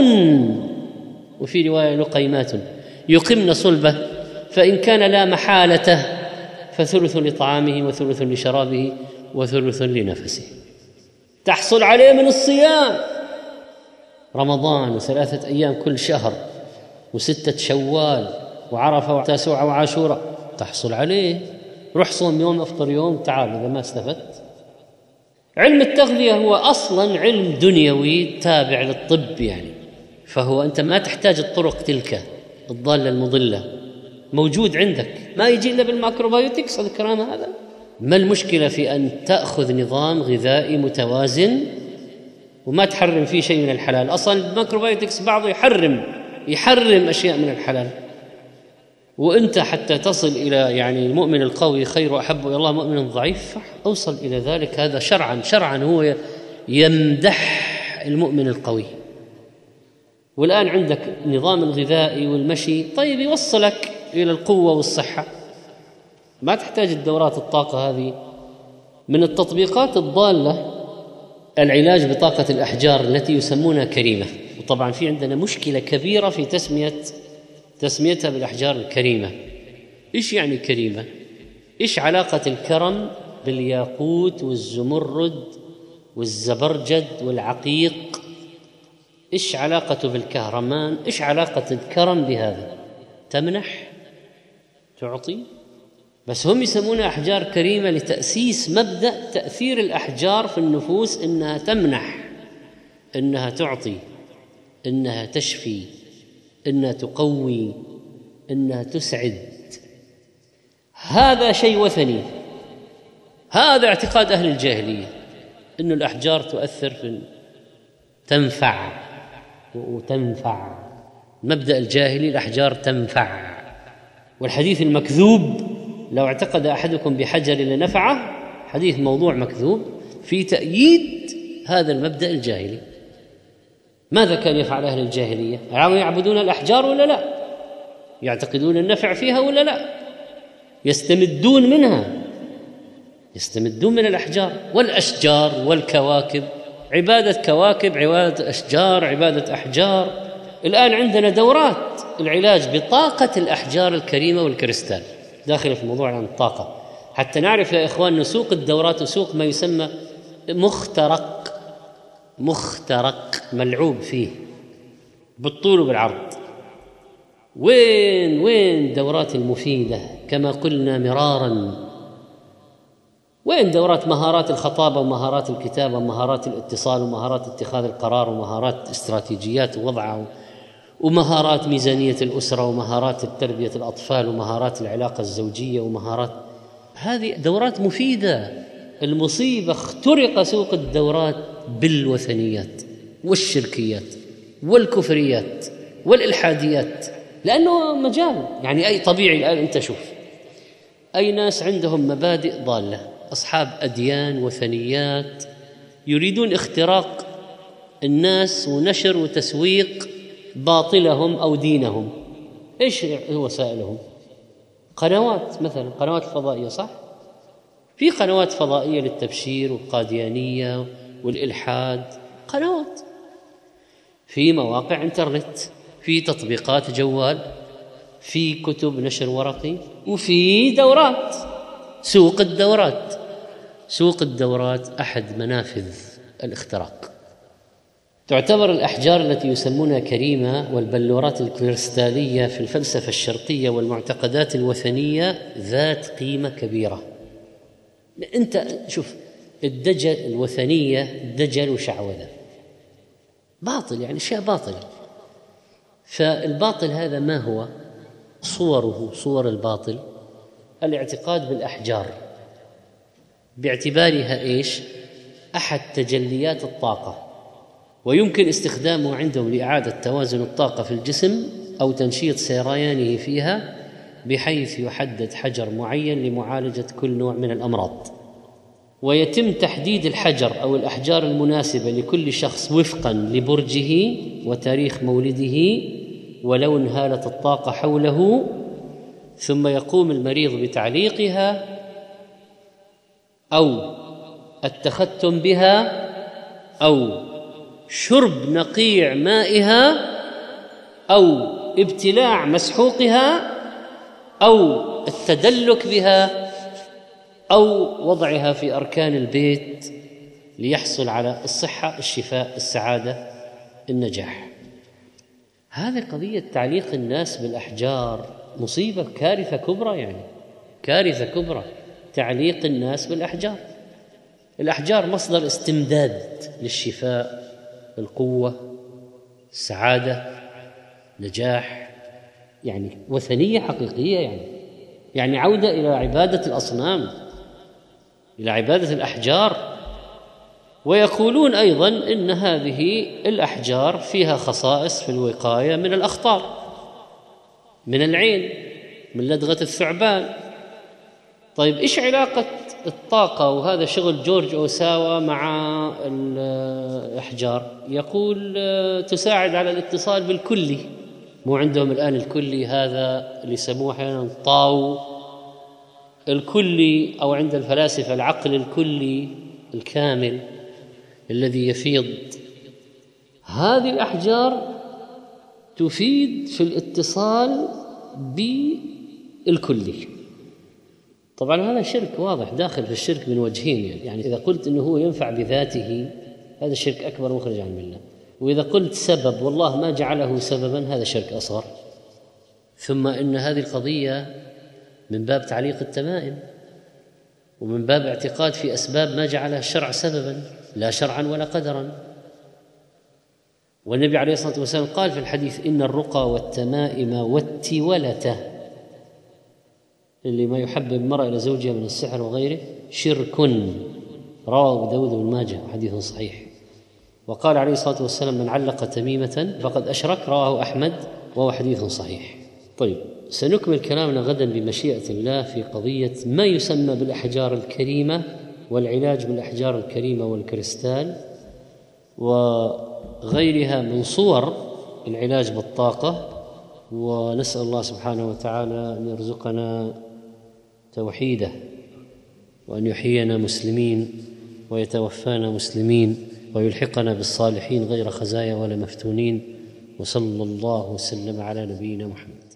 وفي رواية لقيمات يقمن صلبه، فإن كان لا محالته فثلث لطعامه وثلث لشرابه وثلث لنفسه. تحصل عليه من الصيام، رمضان وثلاثة أيام كل شهر وستة شوال وعرفة وتاسوعة وعاشورة، تحصل عليه. روح صوم يوم افطر يوم، تعال إذا ما استفدت. علم التغذية هو أصلا علم دنيوي تابع للطب يعني، فهو أنت ما تحتاج الطرق تلك الضالة المضلة، موجود عندك، ما يجي إلا بالماكروبيوتكس الكلام هذا. ما المشكلة في أن تأخذ نظام غذائي متوازن وما تحرم فيه شيء من الحلال؟ أصلا الماكروبيوتكس بعضه يحرم يحرم أشياء من الحلال، وأنت حتى تصل إلى يعني المؤمن القوي خير وأحب إلى الله مؤمن ضعيف، أوصل إلى ذلك. هذا شرعا شرعا هو يمدح المؤمن القوي. والآن عندك نظام الغذائي والمشي، طيب يوصلك إلى القوة والصحة، ما تحتاج الدورات الطاقة هذه. من التطبيقات الضالة العلاج بطاقة الأحجار التي يسمونها كريمة، وطبعا في عندنا مشكلة كبيرة في تسمية تسميتها بالأحجار الكريمة. إيش يعني كريمة؟ إيش علاقة الكرم بالياقوت والزمرد والزبرجد والعقيق؟ إيش علاقته بالكهرمان؟ إيش علاقة الكرم بهذا؟ تمنح، تعطي، بس هم يسمونها أحجار كريمة لتأسيس مبدأ تأثير الأحجار في النفوس، إنها تمنح، إنها تعطي، إنها تشفي، إنها تقوي، إنها تسعد. هذا شيء وثني، هذا اعتقاد أهل الجاهلية، إن الأحجار تؤثر في تنفع وتنفع. المبدأ الجاهلي الأحجار تنفع، والحديث المكذوب لو اعتقد أحدكم بحجر لنفعه، حديث موضوع مكذوب في تأييد هذا المبدأ الجاهلي. ماذا كان يفعل أهل الجاهلية؟ يعبدون الأحجار ولا لا؟ يعتقدون النفع فيها ولا لا؟ يستمدون منها، يستمدون من الأحجار والأشجار والكواكب، عبادة كواكب، عبادة أشجار، عبادة أحجار. الآن عندنا دورات العلاج بطاقة الأحجار الكريمة والكريستال داخل في موضوع عن الطاقة، حتى نعرف يا إخوان نسوق الدورات وسوق ما يسمى مخترق، مخترق ملعوب فيه بالطول وبالعرض. وين وين دورات المفيدة كما قلنا مرارا؟ وين دورات مهارات الخطابة ومهارات الكتابة ومهارات الاتصال ومهارات اتخاذ القرار ومهارات استراتيجيات ووضعها ومهارات ميزانية الأسرة ومهارات تربية الأطفال ومهارات العلاقة الزوجية ومهارات؟ هذه دورات مفيدة. المصيبة اخترق سوق الدورات بالوثنيات والشركيات والكفريات والإلحاديات، لأنه مجال يعني أي طبيعي. الآن أنت شوف أي ناس عندهم مبادئ ضالة، أصحاب أديان وثنيات يريدون اختراق الناس ونشر وتسويق باطلهم أو دينهم. إيش وسائلهم؟ قنوات، مثلا قنوات الفضائية، صح؟ في قنوات فضائية للتبشير والقاديانية والإلحاد، قنوات، في مواقع انترنت، في تطبيقات جوال، في كتب نشر ورقي، وفي دورات. سوق الدورات، سوق الدورات أحد منافذ الاختراق. تعتبر الأحجار التي يسمونها كريمة والبلورات الكريستالية في الفلسفة الشرقية والمعتقدات الوثنية ذات قيمة كبيرة. أنت شوف الدجل الوثنية، دجل وشعوذة، باطل، يعني أشياء باطلة. فالباطل هذا ما هو؟ صوره، صور الباطل الاعتقاد بالأحجار باعتبارها إيش؟ أحد تجليات الطاقة، ويمكن استخدامه عندهم لإعادة توازن الطاقة في الجسم أو تنشيط سريانه فيها، بحيث يحدد حجر معين لمعالجة كل نوع من الأمراض. ويتم تحديد الحجر أو الأحجار المناسبة لكل شخص وفقاً لبرجه وتاريخ مولده ولون هالة الطاقة حوله، ثم يقوم المريض بتعليقها أو التختم بها أو شرب نقيع مائها أو ابتلاع مسحوقها أو التدلك بها أو وضعها في أركان البيت ليحصل على الصحة، الشفاء، السعادة، النجاح. هذه قضية تعليق الناس بالأحجار مصيبة، كارثة كبرى، يعني كارثة كبرى تعليق الناس بالأحجار. الأحجار مصدر استمداد للشفاء، القوة، السعادة، نجاح، يعني وثنية حقيقية، يعني يعني عودة إلى عبادة الأصنام، إلى عبادة الأحجار. ويقولون أيضاً إن هذه الأحجار فيها خصائص في الوقاية من الأخطار، من العين، من لدغة الثعبان. طيب إيش علاقة الطاقة وهذا شغل جورج أوساوا مع الأحجار؟ يقول تساعد على الاتصال بالكلي. مو عندهم الآن الكلي هذا اللي يسموه أحياناً طاو الكلي، أو عند الفلاسفة العقل الكلي الكامل الذي يفيض. هذه الأحجار تفيد في الاتصال بالكلي. طبعا هذا شرك واضح، داخل في الشرك من وجهين، يعني, يعني إذا قلت أنه هو ينفع بذاته هذا شرك أكبر مخرج عن الملة، وإذا قلت سبب والله ما جعله سببا هذا شرك أصغر. ثم إن هذه القضية من باب تعليق التمائم، ومن باب اعتقاد في أسباب ما جعلها الشرع سببا لا شرعا ولا قدرا. والنبي عليه الصلاة والسلام قال في الحديث إن الرقى والتمائم والتولة، اللي ما يحبب المرأة إلى زوجها من السحر وغيره، شرك، رواه أبو داود بن ماجه حديث صحيح. وقال عليه الصلاة والسلام من علق تميمة فقد أشرك، رواه أحمد وهو حديث صحيح. طيب سنكمل كلامنا غدا بمشيئة الله في قضية ما يسمى بالأحجار الكريمة والعلاج بالأحجار الكريمة والكريستال وغيرها من صور العلاج بالطاقة. ونسأل الله سبحانه وتعالى أن يرزقنا توحيده وأن يحيينا مسلمين ويتوفانا مسلمين ويلحقنا بالصالحين غير خزايا ولا مفتونين. وصلى الله وسلم على نبينا محمد.